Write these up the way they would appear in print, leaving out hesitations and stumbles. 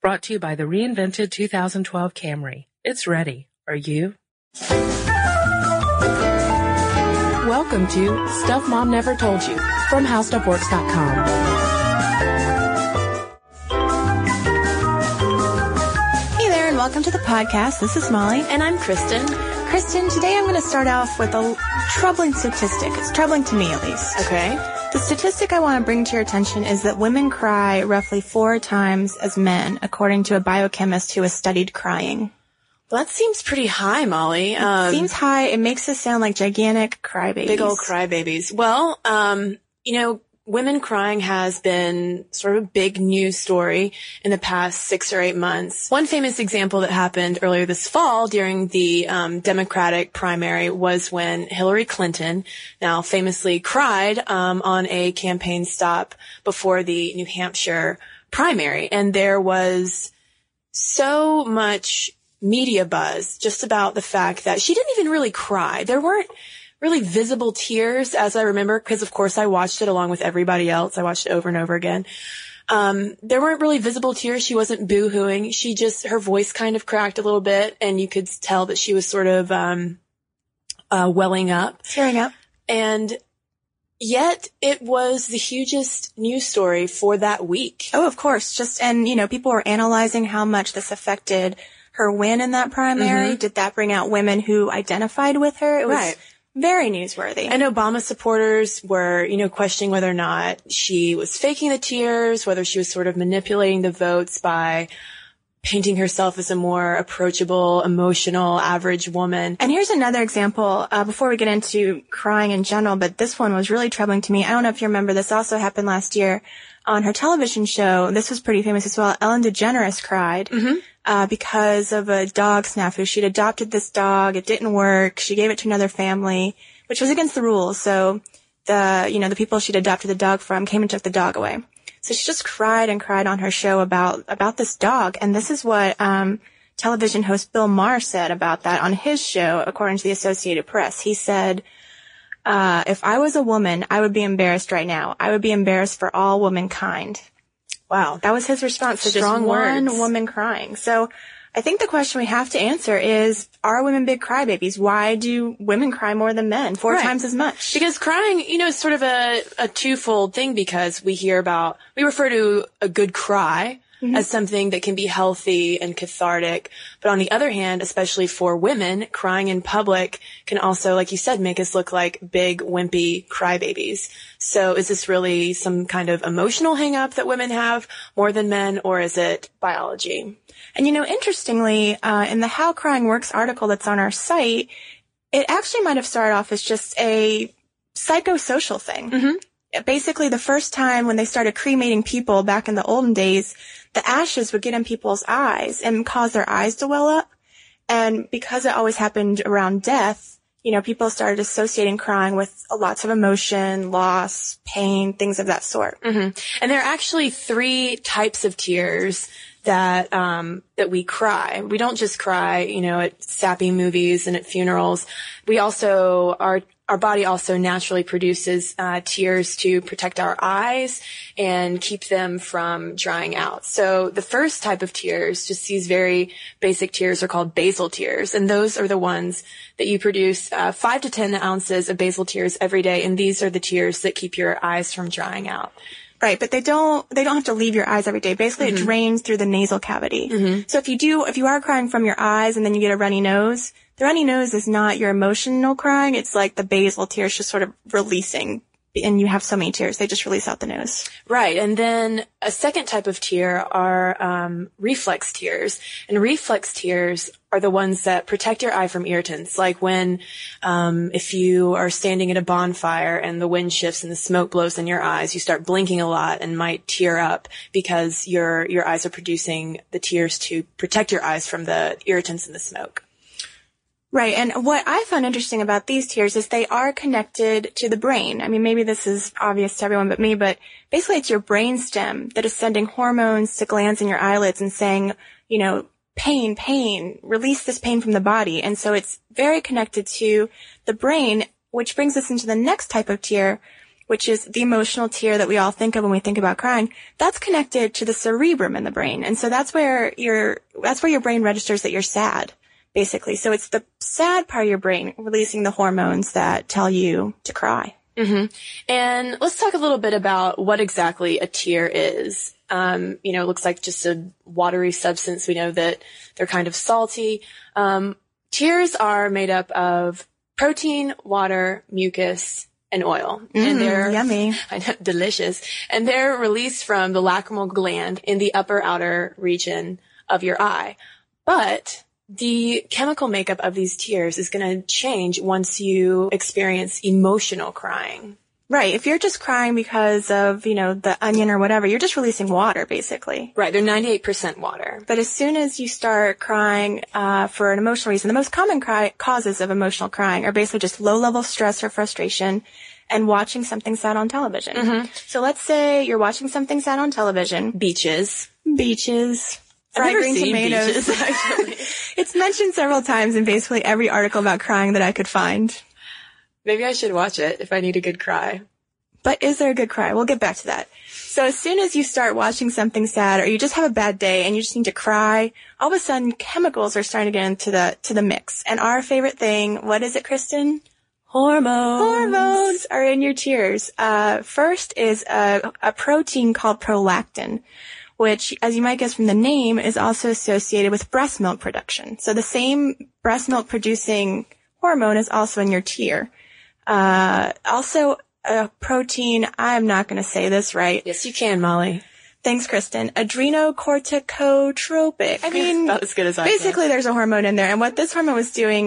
Brought to you by the reinvented 2012 Camry. It's ready. Are you? Welcome to Stuff Mom Never Told You from HowStuffWorks.com. Hey there, and welcome to the podcast. This is Molly. And I'm Kristen. Kristen, today I'm going to start off with a troubling statistic. It's troubling to me, at least. Okay. The statistic I want to bring to your attention is that women cry roughly 4 times as men, according to a biochemist who has studied crying. Well, that seems pretty high, Molly. It seems high. It makes us sound like gigantic crybabies. Big old crybabies. Well, women crying has been sort of a big news story in the past 6 or 8 months. One famous example that happened earlier this fall during the Democratic primary was when Hillary Clinton, now famously, cried on a campaign stop before the New Hampshire primary. And there was so much media buzz just about the fact that she didn't even really cry. There weren't really visible tears, as I remember, because of course I watched it along with everybody else. I watched it over and over again. There weren't really visible tears. She wasn't boo-hooing. Her voice kind of cracked a little bit, and you could tell that she was sort of welling up. Tearing up. And yet it was the hugest news story for that week. Oh, of course. People were analyzing how much this affected her win in that primary. Mm-hmm. Did that bring out women who identified with her? It was right. Very newsworthy. And Obama supporters were, questioning whether or not she was faking the tears, whether she was sort of manipulating the votes by painting herself as a more approachable, emotional, average woman. And here's another example, before we get into crying in general, but this one was really troubling to me. I don't know if you remember, this also happened last year on her television show. This was pretty famous as well. Ellen DeGeneres cried. Mm-hmm. Because of a dog snafu. She'd adopted this dog. It didn't work. She gave it to another family, which was against the rules. So the people she'd adopted the dog from came and took the dog away. So she just cried and cried on her show about this dog. And this is what, television host Bill Maher said about that on his show, according to the Associated Press. He said, if I was a woman, I would be embarrassed right now. I would be embarrassed for all womankind. Wow. That was his response to Strong just one words. woman crying. So I think the question we have to answer is, are women big crybabies? Why do women cry more than men? 4 times as much. Because crying, is sort of a twofold thing, because we refer to a good cry as something that can be healthy and cathartic. But on the other hand, especially for women, crying in public can also, like you said, make us look like big, wimpy crybabies. So is this really some kind of emotional hang-up that women have more than men, or is it biology? And interestingly, in the How Crying Works article that's on our site, it actually might have started off as just a psychosocial thing. Mm-hmm. Basically, the first time when they started cremating people back in the olden days, the ashes would get in people's eyes and cause their eyes to well up. And because it always happened around death, people started associating crying with lots of emotion, loss, pain, things of that sort. Mm-hmm. And there are actually 3 types of tears that we cry. We don't just cry, at sappy movies and at funerals. We also our body also naturally produces tears to protect our eyes and keep them from drying out. So the first type of tears, just these very basic tears, are called basal tears. And those are the ones that you produce 5 to 10 ounces of basal tears every day. And these are the tears that keep your eyes from drying out. Right, but they don't have to leave your eyes every day. Basically, It drains through the nasal cavity. Mm-hmm. So if you are crying from your eyes and then you get a runny nose, the runny nose is not your emotional crying. It's like the basal tears just sort of releasing, and you have so many tears, they just release out the nose. Right, and then a second type of tear are reflex tears. And reflex tears are the ones that protect your eye from irritants, like when if you are standing at a bonfire and the wind shifts and the smoke blows in your eyes, you start blinking a lot and might tear up because your eyes are producing the tears to protect your eyes from the irritants in the smoke. Right, and what I found interesting about these tears is they are connected to the brain. I mean, maybe this is obvious to everyone but me, but basically it's your brainstem that is sending hormones to glands in your eyelids and saying, pain, release this pain from the body. And so it's very connected to the brain, which brings us into the next type of tear, which is the emotional tear that we all think of when we think about crying, that's connected to the cerebrum in the brain. And so that's where your brain registers that you're sad, basically. So it's the sad part of your brain releasing the hormones that tell you to cry. Mm-hmm. And let's talk a little bit about what exactly a tear is. It looks like just a watery substance. We know that they're kind of salty. Tears are made up of protein, water, mucus, and oil. And they're yummy. I know, delicious. And they're released from the lacrimal gland in the upper outer region of your eye. But the chemical makeup of these tears is going to change once you experience emotional crying. Right. If you're just crying because of, the onion or whatever, you're just releasing water, basically. Right. They're 98% water. But as soon as you start crying for an emotional reason, the most common causes of emotional crying are basically just low-level stress or frustration and watching something sad on television. Mm-hmm. So let's say you're watching something sad on television. Beaches. Fried green tomatoes. Beaches, actually. It's mentioned several times in basically every article about crying that I could find. Maybe I should watch it if I need a good cry. But is there a good cry? We'll get back to that. So as soon as you start watching something sad or you just have a bad day and you just need to cry, all of a sudden chemicals are starting to get into the mix. And our favorite thing, what is it, Kristen? Hormones are in your tears. First is a protein called prolactin, which, as you might guess from the name, is also associated with breast milk production. So the same breast milk producing hormone is also in your tear. Also a protein, I'm not going to say this right. Yes, you can, Molly. Thanks, Kristen. Adrenocorticotropic. I mean, about as good as I basically there's a hormone in there. And what this hormone was doing,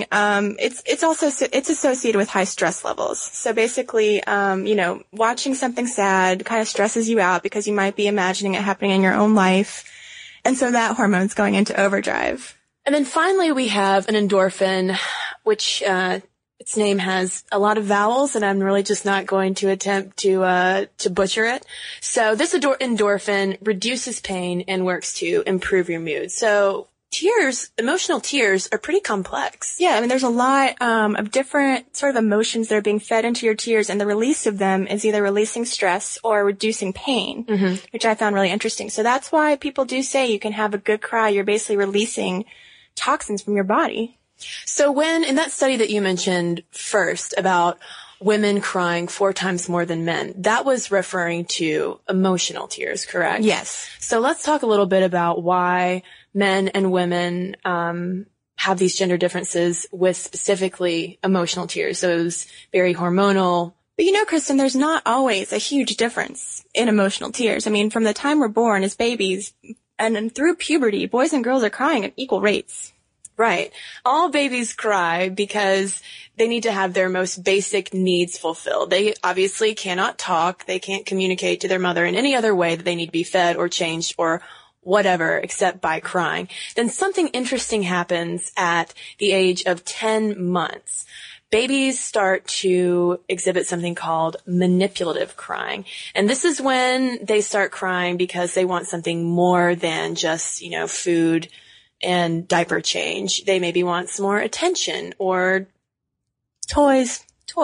it's associated with high stress levels. So basically, watching something sad kind of stresses you out because you might be imagining it happening in your own life. And so that hormone's going into overdrive. And then finally we have an endorphin, which, its name has a lot of vowels, and I'm really just not going to attempt to butcher it. So this endorphin reduces pain and works to improve your mood. So emotional tears are pretty complex. Yeah, I mean, there's a lot of different sort of emotions that are being fed into your tears, and the release of them is either releasing stress or reducing pain, which I found really interesting. So that's why people do say you can have a good cry. You're basically releasing toxins from your body. So in that study that you mentioned first about women crying 4 times more than men, that was referring to emotional tears, correct? Yes. So let's talk a little bit about why men and women have these gender differences with specifically emotional tears. Those very hormonal. But Kristen, there's not always a huge difference in emotional tears. I mean, from the time we're born as babies and through puberty, boys and girls are crying at equal rates. Right. All babies cry because they need to have their most basic needs fulfilled. They obviously cannot talk. They can't communicate to their mother in any other way that they need to be fed or changed or whatever except by crying. Then something interesting happens at the age of 10 months. Babies start to exhibit something called manipulative crying. And this is when they start crying because they want something more than just, food and diaper change. They maybe want some more attention or toys.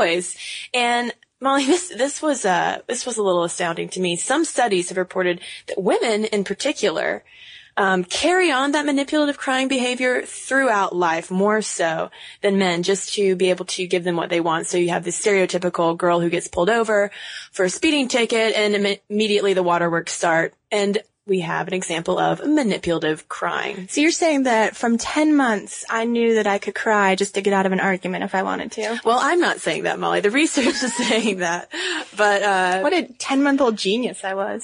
And Molly, this was a little astounding to me. Some studies have reported that women in particular, carry on that manipulative crying behavior throughout life more so than men, just to be able to give them what they want. So you have this stereotypical girl who gets pulled over for a speeding ticket and immediately the waterworks start. And we have an example of manipulative crying. So you're saying that from 10 months, I knew that I could cry just to get out of an argument if I wanted to? Well, I'm not saying that, Molly. The research is saying that. But what a 10-month-old genius I was.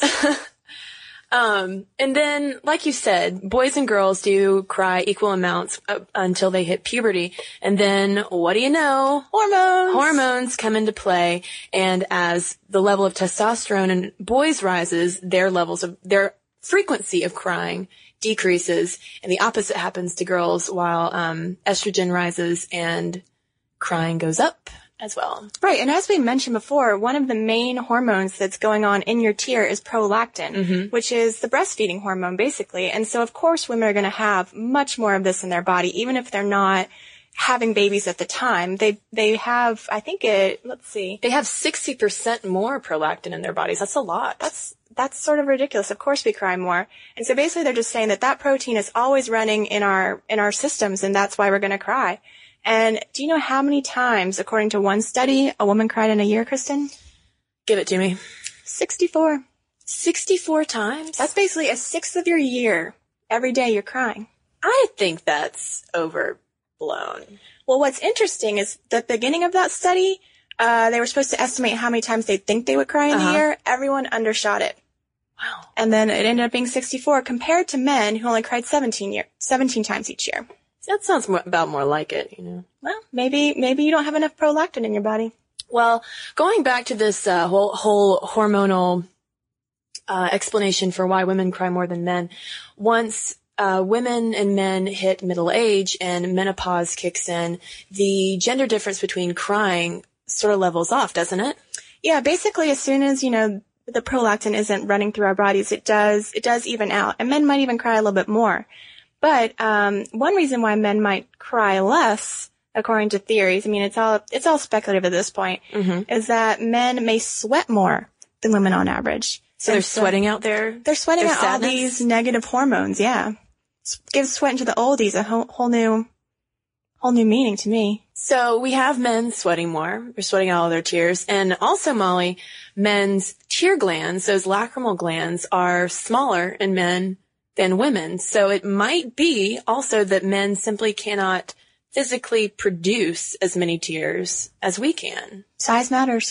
And then, like you said, boys and girls do cry equal amounts until they hit puberty. And then, what do you know? Hormones come into play. And as the level of testosterone in boys rises, their frequency of crying decreases, and the opposite happens to girls while estrogen rises and crying goes up as well. Right, and as we mentioned before, one of the main hormones that's going on in your tear is prolactin, which is the breastfeeding hormone, basically. And so, of course, women are going to have much more of this in their body, even if they're not having babies at the time. They have, I think let's see. They have 60% more prolactin in their bodies. That's a lot. That's sort of ridiculous. Of course we cry more. And so basically they're just saying that protein is always running in our systems, and that's why we're going to cry. And do you know how many times, according to one study, a woman cried in a year, Kristen? Give it to me. 64. 64 times? That's basically a sixth of your year. Every day you're crying. I think that's overblown. Well, what's interesting is the beginning of that study, they were supposed to estimate how many times they think they would cry in a year. Everyone undershot it. Wow. And then it ended up being 64 compared to men who only cried 17 times each year. That sounds about more like it, you know. Well, maybe you don't have enough prolactin in your body. Well, going back to this whole hormonal explanation for why women cry more than men, once women and men hit middle age and menopause kicks in, the gender difference between crying sort of levels off, doesn't it? Yeah, basically as soon as, the prolactin isn't running through our bodies, it does even out. And men might even cry a little bit more. But one reason why men might cry less, according to theories, I mean, it's all speculative at this point, is that men may sweat more than women on average. So they're sweating out They're sweating out all these negative hormones, yeah. Gives sweating to the oldies a whole new meaning to me. So we have men sweating more. They're sweating out all their tears. And also, Molly, men's tear glands, those lacrimal glands, are smaller in men than women. So it might be also that men simply cannot physically produce as many tears as we can. Size matters.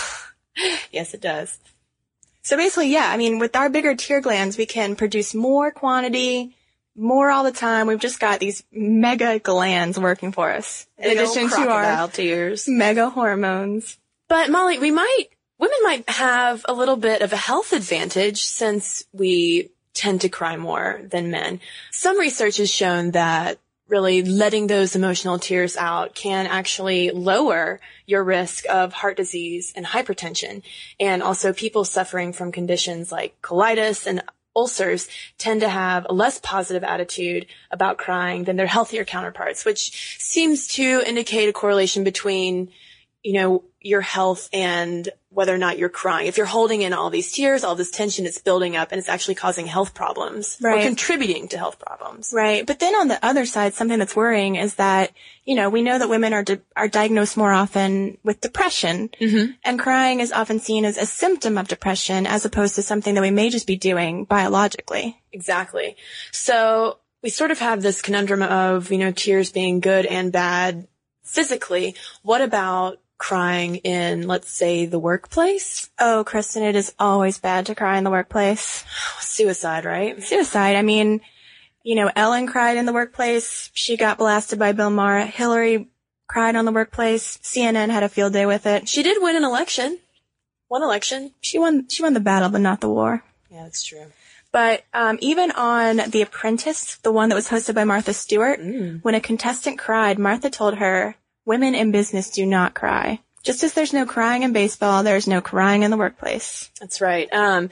Yes, it does. So basically, yeah, I mean, with our bigger tear glands, we can produce more quantity, more all the time. We've just got these mega glands working for us. In addition to our tears. Mega hormones. But Molly, women might have a little bit of a health advantage since we tend to cry more than men. Some research has shown that really letting those emotional tears out can actually lower your risk of heart disease and hypertension. And also people suffering from conditions like colitis and ulcers tend to have a less positive attitude about crying than their healthier counterparts, which seems to indicate a correlation between, your health and whether or not you're crying. If you're holding in all these tears, all this tension, it's building up and it's actually causing health problems or contributing to health problems. Right. But then on the other side, something that's worrying is that, we know that women are diagnosed more often with depression, and crying is often seen as a symptom of depression as opposed to something that we may just be doing biologically. Exactly. So we sort of have this conundrum of, tears being good and bad physically. What about crying in, let's say, the workplace? Oh, Kristen, it is always bad to cry in the workplace. Suicide, right? Suicide. I mean, Ellen cried in the workplace. She got blasted by Bill Maher. Hillary cried on the workplace. CNN had a field day with it. She did win an election. One election. She won the battle, but not the war. Yeah, that's true. But even on The Apprentice, the one that was hosted by Martha Stewart, when a contestant cried, Martha told her, "Women in business do not cry. Just as there's no crying in baseball, there's no crying in the workplace." That's right. And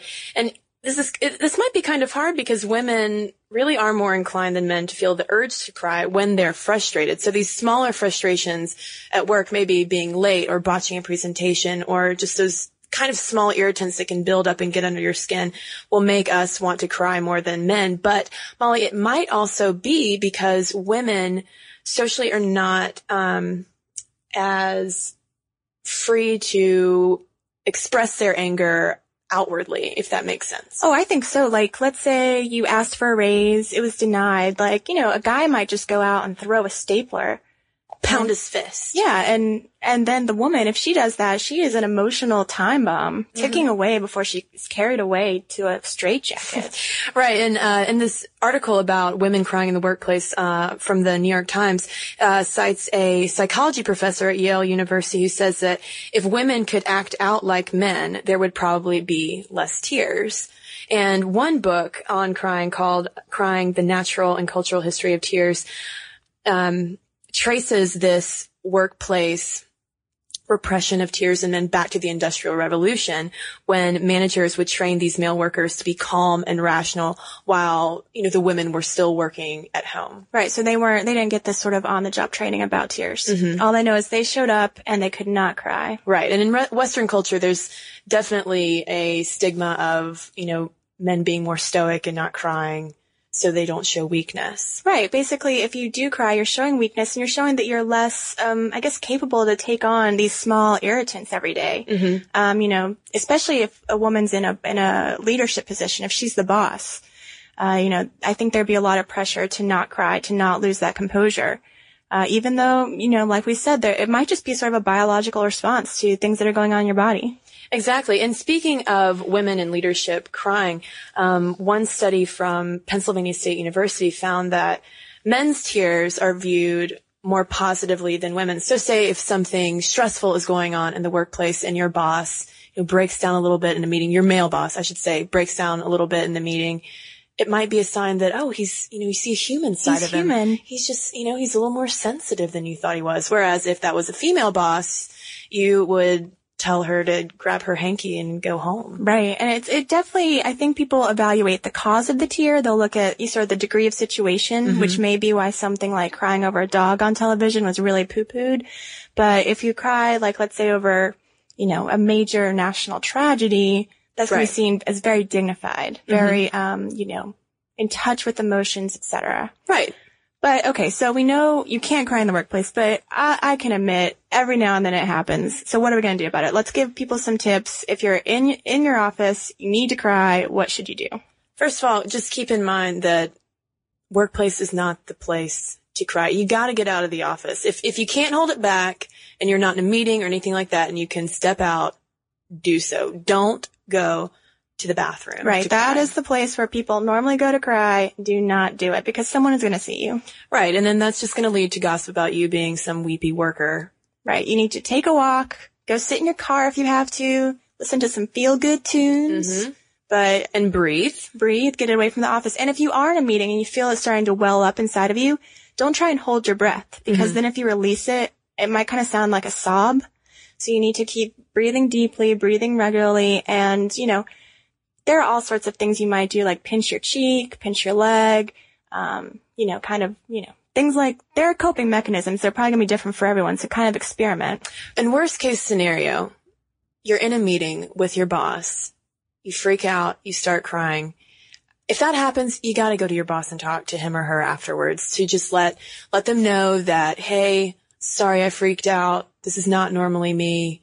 this might be kind of hard because women really are more inclined than men to feel the urge to cry when they're frustrated. So these smaller frustrations at work, maybe being late or botching a presentation or just those kind of small irritants that can build up and get under your skin will make us want to cry more than men. But Molly, it might also be because women socially are not as free to express their anger outwardly, if that makes sense. Oh, I think so. Like, let's say you asked for a raise, it was denied. Like, a guy might just go out and throw a stapler. Pound his fist. Yeah, and then the woman, if she does that, she is an emotional time bomb ticking away before she's carried away to a straitjacket. Right, and in this article about women crying in the workplace from the New York Times cites a psychology professor at Yale University who says that if women could act out like men, there would probably be less tears. And one book on crying called Crying: The Natural and Cultural History of Tears traces this workplace repression of tears and then back to the Industrial Revolution when managers would train these male workers to be calm and rational while, the women were still working at home. Right. So they didn't get this sort of on-the-job training about tears. Mm-hmm. All they know is they showed up and they could not cry. Right. And in Western culture, there's definitely a stigma of, men being more stoic and not crying so they don't show weakness. Right. Basically, if you do cry, you're showing weakness and you're showing that you're less, capable to take on these small irritants every day. Mm-hmm. Especially if a woman's in a leadership position, if she's the boss, I think there'd be a lot of pressure to not cry, to not lose that composure. Even though, like we said, it might just be sort of a biological response to things that are going on in your body. Exactly. And speaking of women in leadership crying, one study from Pennsylvania State University found that men's tears are viewed more positively than women's. So say if something stressful is going on in the workplace and your boss breaks down a little bit in a meeting, your male boss, I should say, breaks down a little bit in the meeting, it might be a sign that, he's, you see a human side of him. He's human. He's just, he's a little more sensitive than you thought he was. Whereas if that was a female boss, you would tell her to grab her hanky and go home. Right. And it definitely, I think people evaluate the cause of the tear. They'll look at sort of the degree of situation, mm-hmm. which may be why something like crying over a dog on television was really poo-pooed. But if you cry, like, let's say over, a major national tragedy, that's going to be seen as very dignified, very, mm-hmm. In touch with emotions, etc. Right. But okay, so we know you can't cry in the workplace, but I can admit every now and then it happens. So what are we going to do about it? Let's give people some tips. If you're in your office, you need to cry, what should you do? First of all, just keep in mind that workplace is not the place to cry. You got to get out of the office. If you can't hold it back and you're not in a meeting or anything like that and you can step out, do so. Don't go to the bathroom. Right. That is the place where people normally go to cry. Do not do it because someone is going to see you. Right. And then that's just going to lead to gossip about you being some weepy worker. Right. You need to take a walk, go sit in your car if you have to, listen to some feel-good tunes. Mm-hmm. And breathe, get it away from the office. And if you are in a meeting and you feel it starting to well up inside of you, don't try and hold your breath because mm-hmm. then if you release it, it might kind of sound like a sob. So you need to keep breathing deeply, breathing regularly, and, there are all sorts of things you might do, like pinch your cheek, pinch your leg, things like, there are coping mechanisms. They're probably going to be different for everyone, so kind of experiment. And worst case scenario, you're in a meeting with your boss, you freak out, you start crying. If that happens, you got to go to your boss and talk to him or her afterwards to just let them know that, hey, sorry I freaked out. This is not normally me.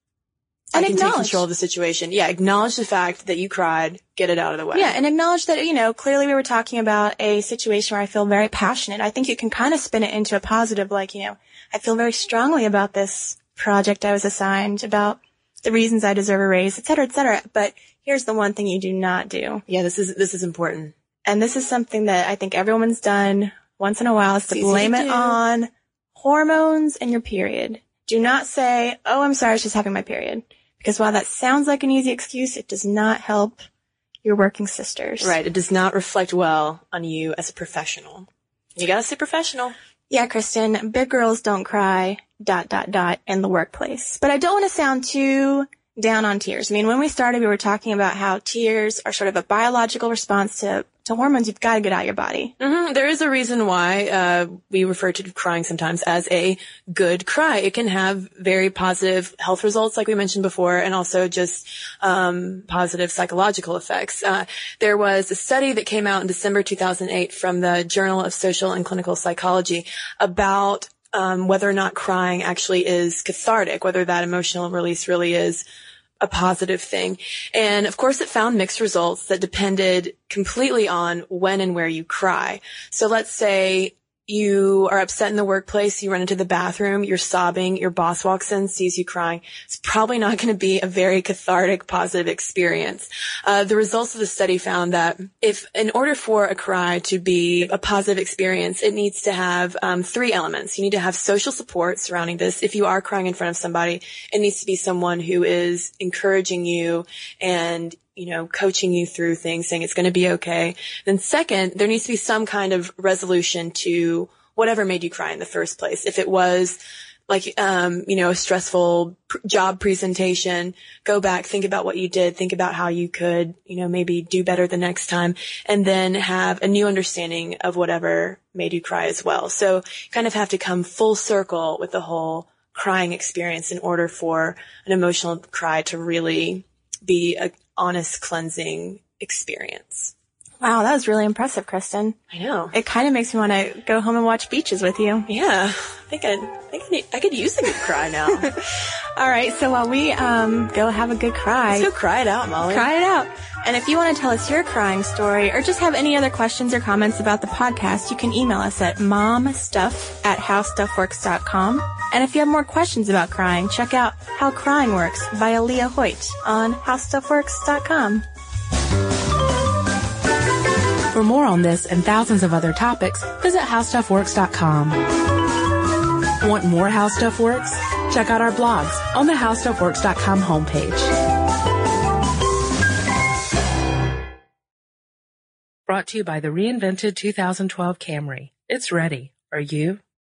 And I can take control of the situation. Yeah, acknowledge the fact that you cried, get it out of the way. Yeah, and acknowledge that, clearly we were talking about a situation where I feel very passionate. I think you can kind of spin it into a positive, like, I feel very strongly about this project I was assigned, about the reasons I deserve a raise, et cetera, et cetera. But here's the one thing you do not do. Yeah, this is important. And this is something that I think every woman's done once in a while, is to blame it on hormones and your period. Do not say, oh, I'm sorry, I was just having my period. Because while that sounds like an easy excuse, it does not help your working sisters. Right. It does not reflect well on you as a professional. You gotta stay professional. Yeah, Kristen, big girls don't cry, ... in the workplace. But I don't want to sound too down on tears. I mean, when we started, we were talking about how tears are sort of a biological response to hormones. You've got to get out of your body. Mm-hmm. There is a reason why we refer to crying sometimes as a good cry. It can have very positive health results, like we mentioned before, and also just positive psychological effects. There was a study that came out in December 2008 from the Journal of Social and Clinical Psychology about whether or not crying actually is cathartic, whether that emotional release really is a positive thing. And of course it found mixed results that depended completely on when and where you cry. So let's say you are upset in the workplace, you run into the bathroom, you're sobbing, your boss walks in, sees you crying. It's probably not going to be a very cathartic, positive experience. The results of the study found that if, in order for a cry to be a positive experience, it needs to have 3 elements. You need to have social support surrounding this. If you are crying in front of somebody, it needs to be someone who is encouraging you and coaching you through things, saying it's going to be okay. Then second, there needs to be some kind of resolution to whatever made you cry in the first place. If it was a stressful job presentation, go back, think about what you did, think about how you could, maybe do better the next time, and then have a new understanding of whatever made you cry as well. So you kind of have to come full circle with the whole crying experience in order for an emotional cry to really be an honest, cleansing experience. Wow, that was really impressive, Kristen. I know. It kind of makes me want to go home and watch Beaches with you. Yeah, I think I could use a good cry now. All right, so while we go have a good cry. Let's go cry it out, Molly. Cry it out. And if you want to tell us your crying story or just have any other questions or comments about the podcast, you can email us at momstuff@howstuffworks.com. And if you have more questions about crying, check out How Crying Works by Leah Hoyt on howstuffworks.com. For more on this and thousands of other topics, visit howstuffworks.com. Want more How Stuff Works? Check out our blogs on the howstuffworks.com homepage. Brought to you by the reinvented 2012 Camry. It's ready. Are you?